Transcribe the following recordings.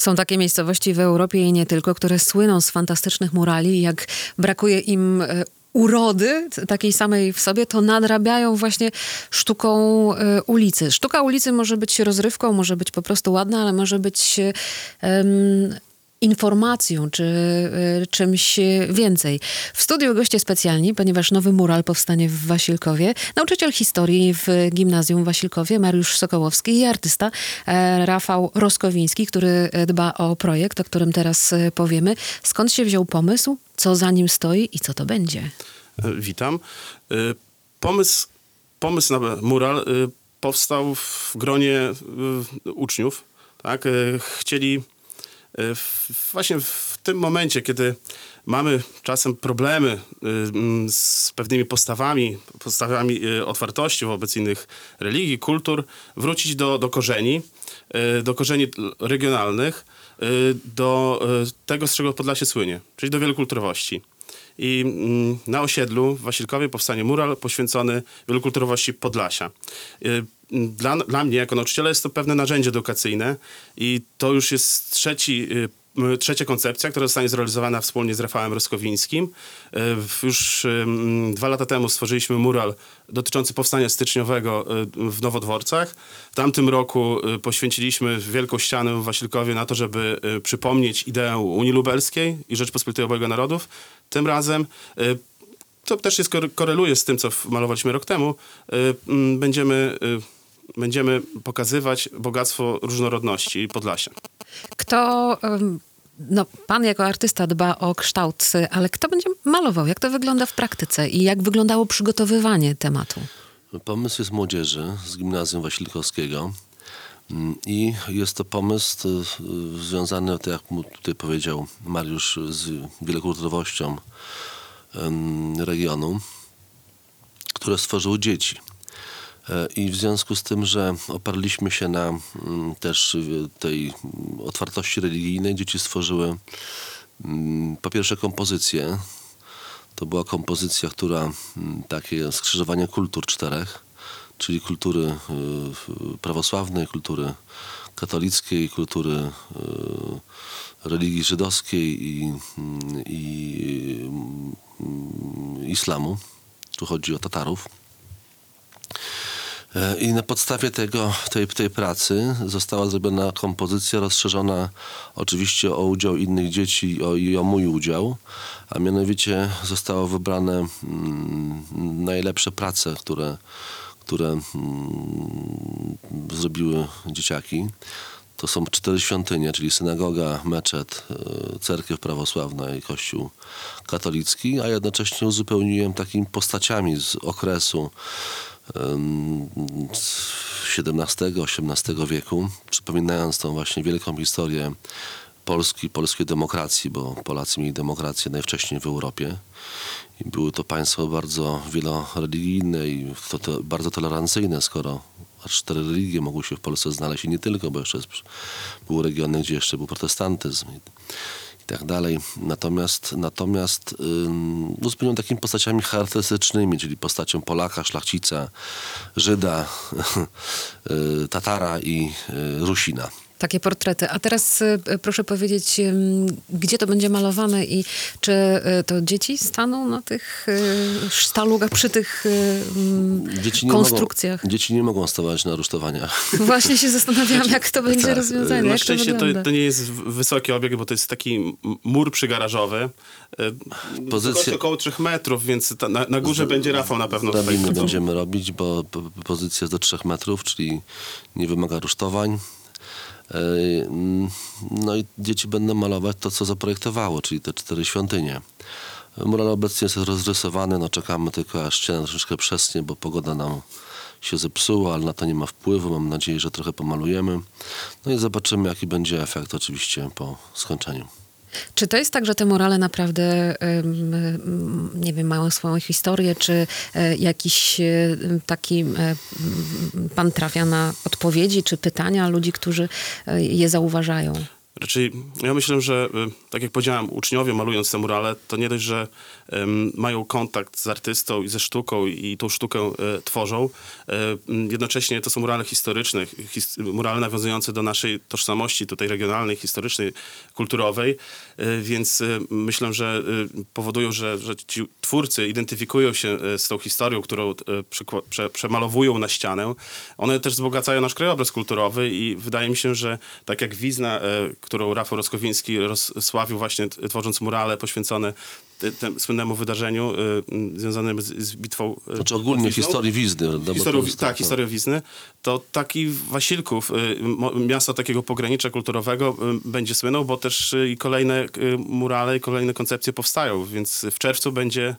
Są takie miejscowości w Europie i nie tylko, które słyną z fantastycznych murali. Jak brakuje im urody takiej samej w sobie, to nadrabiają właśnie sztuką ulicy. Sztuka ulicy może być rozrywką, może być po prostu ładna, ale może być informacją, czy czymś więcej. W studiu goście specjalni, ponieważ nowy mural powstanie w Wasilkowie. Nauczyciel historii w Gimnazjum w Wasilkowie, Mariusz Sokołowski, i artysta Rafał Roskowiński, który dba o projekt, o którym teraz powiemy. Skąd się wziął pomysł? Co za nim stoi i co to będzie? Witam. Pomysł na mural powstał w gronie uczniów. Tak? Chcieli właśnie w tym momencie, kiedy mamy czasem problemy z pewnymi postawami otwartości wobec innych religii, kultur, wrócić do korzeni regionalnych, do tego, z czego Podlasie słynie, czyli do wielokulturowości. I na osiedlu w Wasilkowie powstanie mural poświęcony wielokulturowości Podlasia. Dla mnie, jako nauczyciela, jest to pewne narzędzie edukacyjne i to już jest trzecia koncepcja, która zostanie zrealizowana wspólnie z Rafałem Roskowińskim. Już 2 lata temu stworzyliśmy mural dotyczący powstania styczniowego w Nowodworcach. W tamtym roku poświęciliśmy wielką ścianę w Wasilkowie na to, żeby przypomnieć ideę Unii Lubelskiej i Rzeczypospolitej Obojga Narodów. Tym razem to też koreluje z tym, co malowaliśmy rok temu. Będziemy pokazywać bogactwo różnorodności Podlasia. Pan jako artysta dba o kształt, ale kto będzie malował? Jak to wygląda w praktyce i jak wyglądało przygotowywanie tematu? Pomysł jest młodzieży z Gimnazjum Wasilkowskiego i jest to pomysł związany, tak jak mu tutaj powiedział Mariusz, z wielokulturowością regionu, które stworzyły dzieci. I w związku z tym, że oparliśmy się na też tej otwartości religijnej, dzieci stworzyły po pierwsze kompozycję. To była kompozycja, która takie skrzyżowanie kultur 4, czyli kultury prawosławnej, kultury katolickiej, kultury religii żydowskiej i islamu. Tu chodzi o Tatarów. I na podstawie tej pracy została zrobiona kompozycja rozszerzona oczywiście o udział innych dzieci i o mój udział, a mianowicie zostało wybrane najlepsze prace, które zrobiły dzieciaki. To są 4 świątynie, czyli synagoga, meczet, cerkiew prawosławna i kościół katolicki, a jednocześnie uzupełniłem takimi postaciami z okresu XVII-XVIII wieku, przypominając tą właśnie wielką historię polskiej demokracji, bo Polacy mieli demokrację najwcześniej w Europie. I były to państwo bardzo wieloreligijne i bardzo tolerancyjne, skoro aż 4 religie mogły się w Polsce znaleźć i nie tylko, bo jeszcze były regiony, gdzie jeszcze był protestantyzm i tak dalej. Natomiast uzupełniłem takimi postaciami charakterystycznymi, czyli postacią Polaka, szlachcica, Żyda, Tatara i Rusina. Takie portrety. A teraz proszę powiedzieć, gdzie to będzie malowane i czy to dzieci staną na tych sztalugach, przy tych konstrukcjach? Dzieci nie mogą stawać na rusztowaniach. Właśnie się zastanawiałam, jak to będzie rozwiązane. Na szczęście to nie jest wysoki obiekt, bo to jest taki mur przygarażowy. Pozycja około 3 metrów, więc na górze będzie Rafał na pewno. Będziemy robić, bo pozycja jest do 3 metrów, czyli nie wymaga rusztowań. No i dzieci będą malować to, co zaprojektowało, czyli te 4 świątynie. Mural obecnie jest rozrysowany, czekamy tylko, aż ściana troszeczkę przesnie, bo pogoda nam się zepsuła, ale na to nie ma wpływu. Mam nadzieję, że trochę pomalujemy. No i zobaczymy, jaki będzie efekt oczywiście po skończeniu. Czy to jest tak, że te murale naprawdę, nie wiem, mają swoją historię, czy jakiś taki pan trafia na odpowiedzi, czy pytania ludzi, którzy je zauważają? Raczej ja myślę, że tak jak powiedziałem, uczniowie malując te murale, to nie dość, że mają kontakt z artystą i ze sztuką i tą sztukę tworzą. Jednocześnie to są murale historyczne, murale nawiązujące do naszej tożsamości tutaj regionalnej, historycznej, kulturowej, więc myślę, że powodują, że ci twórcy identyfikują się z tą historią, którą przemalowują na ścianę. One też wzbogacają nasz krajobraz kulturowy i wydaje mi się, że tak jak Wizna, którą Rafał Roskowiński rozsławił właśnie tworząc murale poświęcone temu słynnemu wydarzeniu związanym z bitwą. Znaczy ogólnie historii Wizny. Historię Wizny. To taki Wasilków, miasto takiego pogranicza kulturowego będzie słynął, bo też i kolejne murale i kolejne koncepcje powstają, więc w czerwcu będzie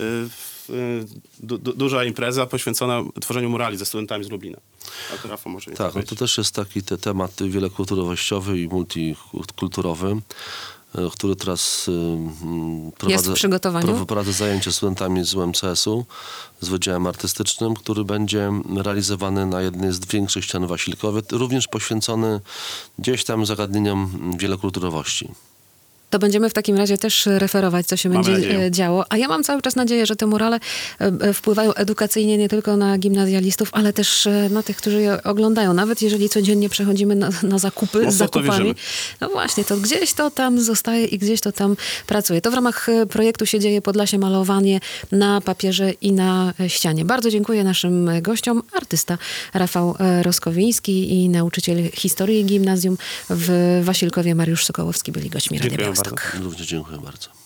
duża impreza poświęcona tworzeniu murali ze studentami z Lublina. A to Rafał może Tak, no to też jest taki temat wielokulturowościowy i multikulturowy, który teraz prowadzę zajęcia z studentami z UMCS-u, z Wydziałem Artystycznym, który będzie realizowany na jednej z większych ścian w Wasilkowie, również poświęcony gdzieś tam zagadnieniom wielokulturowości. To będziemy w takim razie też referować, co się będzie działo. A ja mam cały czas nadzieję, że te murale wpływają edukacyjnie nie tylko na gimnazjalistów, ale też na tych, którzy je oglądają. Nawet jeżeli codziennie przechodzimy na zakupy z zakupami. No właśnie, to gdzieś to tam zostaje i gdzieś to tam pracuje. To w ramach projektu się dzieje Podlasie malowanie na papierze i na ścianie. Bardzo dziękuję naszym gościom. Artysta Rafał Roskowiński i nauczyciel historii gimnazjum w Wasilkowie Mariusz Sokołowski byli gośćmi Radia Białystok. Również dziękuję bardzo.